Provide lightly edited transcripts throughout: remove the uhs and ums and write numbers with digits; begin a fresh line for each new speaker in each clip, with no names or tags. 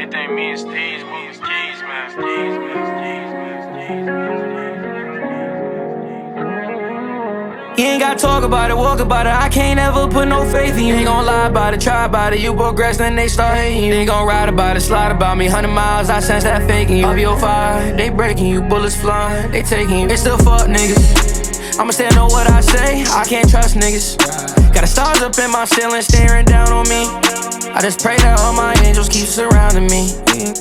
think me and Steve's moving keys, man.
You ain't gotta talk about it, walk about it. I can't ever put no faith in you. Ain't gon' lie about it, try about it. You progress, then they start hating you. They gon' ride about it, slide about me. 100 miles, I sense that faking you. Up your fire, they breaking you, bullets flying, they taking you. They still fuck niggas. I'ma stand on what I say, I can't trust niggas. Got the stars up in my ceiling, staring down on me. I just pray that all my angels keep surrounding me.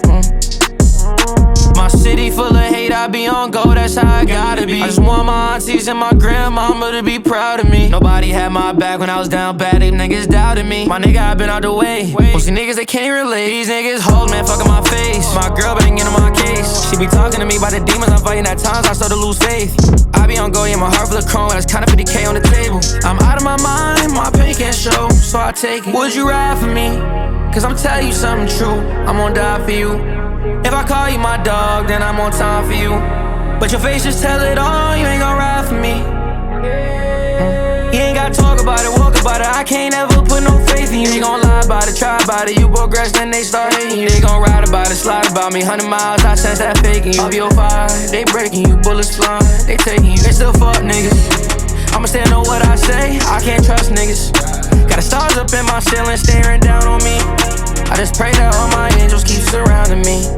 My city full of hate, I be on go, that's how I gotta be. I just want my aunties and my grandmama to be proud of me. Nobody had my back when I was down bad, them niggas doubted me. My nigga, I been out the way. Most niggas, they can't relate. These niggas hold, man, fucking my face. My girl been getting on my case. She be talking to me about the demons I'm fighting. At times I start to lose faith. I be on go, yeah, my heart full of chrome. That's kinda 50K on the table. I'm out of my mind, my pain can't show, so I take it. Would you ride for me? Cause I'm telling you something true, I'm gon' die for you. If I call you my dog, then I'm on time for you. But your face just tell it all, you ain't gon' ride for me. You ain't gotta talk about it, walk about it. I can't ever put no faith in you. Ain't gon' lie about it, try about it. You progress, then they start hating you. They gon' ride about it, slide about me. 100 miles, I sense that faking you. Up your fire, they breaking you, bullets flying, they taking you. They still fuck niggas. I'ma stand on what I say, I can't trust niggas. Got the stars up in my ceiling, staring down on me. I just pray that all my angels keep surrounding me.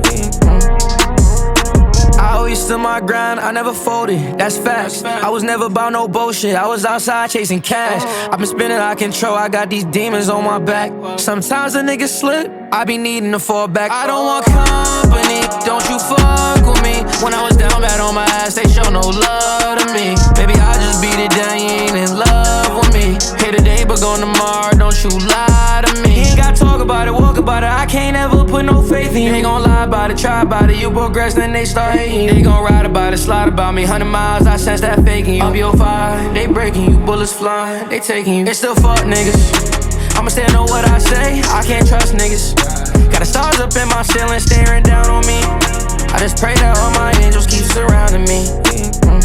I always stood my grind, I never folded, that's facts. I was never about no bullshit, I was outside chasing cash. I been spinning out of control, I got these demons on my back. Sometimes a nigga slip, I be needing to fall back. I don't want company, don't you fuck with me. When I was down bad on my ass, they show no love to me. Baby, I just beat it down, you ain't in love with me. Here today, but gone tomorrow, don't you lie to me. You ain't gotta talk about it, walk about it. I can't ever put no faith in you. Ain't gon' lie about it, try about it. You progress, then they start hating you. They gon' ride about it, slide about me. 100 miles, I sense that faking you. Up your fire, they breaking you, bullets flying, they taking you. They still fuck niggas. I'ma stand on what I say, I can't trust niggas. Got the stars up in my ceiling, staring down on me. I just pray that all my angels keep surrounding me.